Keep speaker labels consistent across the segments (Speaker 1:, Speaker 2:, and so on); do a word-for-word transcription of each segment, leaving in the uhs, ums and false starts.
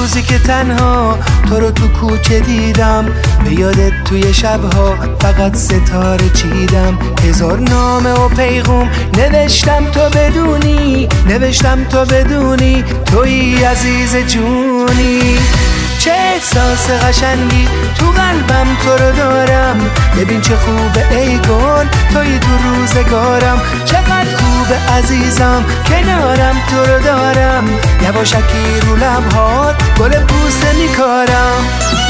Speaker 1: روزی که تنها تو رو تو کوچه دیدم، به یادت توی شبها فقط ستاره چیدم. هزار نامه و پیغام نوشتم تو بدونی، نوشتم تو بدونی توی عزیز جونی. چه احساس قشنگی تو قلبم تو رو دارم، ببین چه خوبه ای گل توی تو روزگارم. چقدر خوبه عزیزم کنارم تو رو دارم، یواشکی رو لبهات گل بوسه میکارم.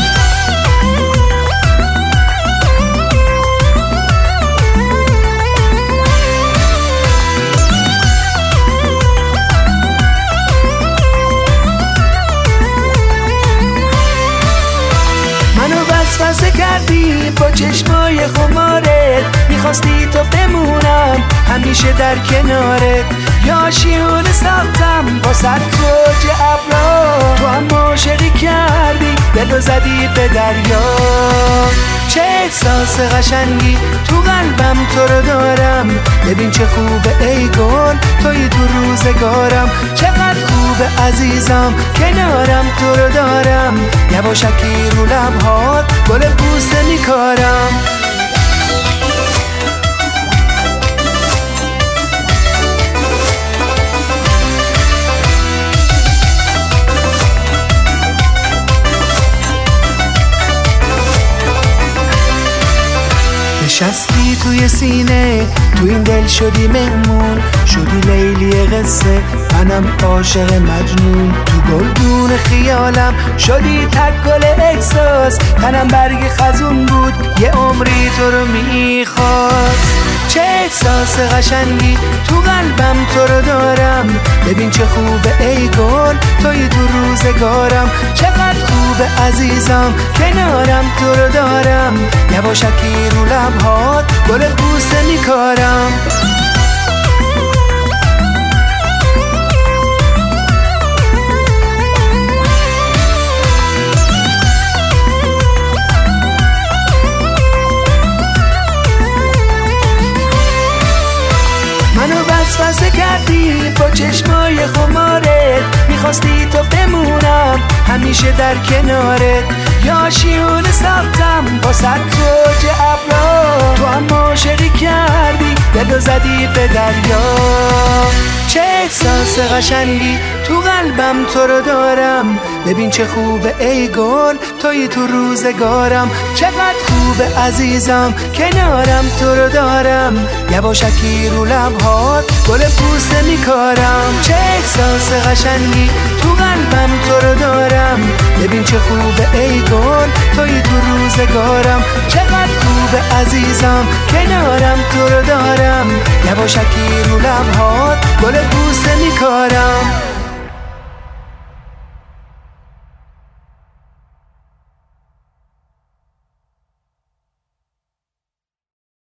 Speaker 1: وسوسه کردی با چشمای خمارت، میخواستی تو بمونم همیشه در کنارت. یا شیونه ساختم با سر توج ابرا، تو هم عاشقی کردی دلو زدی به دریا. چه احساس قشنگی تو قلبم تو رو دارم، ببین چه خوبه ای گل توی تو روزگارم. چقدر خوبه عزیزم کنارم تو رو دارم، یواشکی رو لبهات گل بوسه میکارم. نشستی توی سینه، تو این دل شدی مهمون، شدی لیلی قصه منم عاشق مجنون. تو گلدون خیالم شدی تک گل احساس، تنم برگ خزون بود یه عمری تو رو میخواست. چه احساس قشنگی تو قلبم تو رو دارم، ببین چه خوبه ای گل توی تو روزگارم. چقدر خوبه عزیزم کنارم تو رو دارم، یواشکی رو لبهات گل بوسه میکارم. منو وسوسه کردی با چشمای خمارت، میخواستی تو بمونم همیشه در کنارت. یا شیونه ساختم با سر توج ابرا، تو هم عاشقی کردی دلو زدی به دریا. چه احساس قشنگی تو قلبم تو رو دارم، ببین چه خوبه ای گل توی تو روزگارم. چقدر خوبه عزیزم کنارم تو رو دارم، یواشکی رو لبهات گل بوسه میکارم. چه احساس قشنگی تو قلبم تو رو دارم، ببین چه خوبه ای گل توی تو روزگارم. چقدر خوبه عزیزم کنارم تو رو دارم، یواشکی رو لبهات گل بوسه میکارم.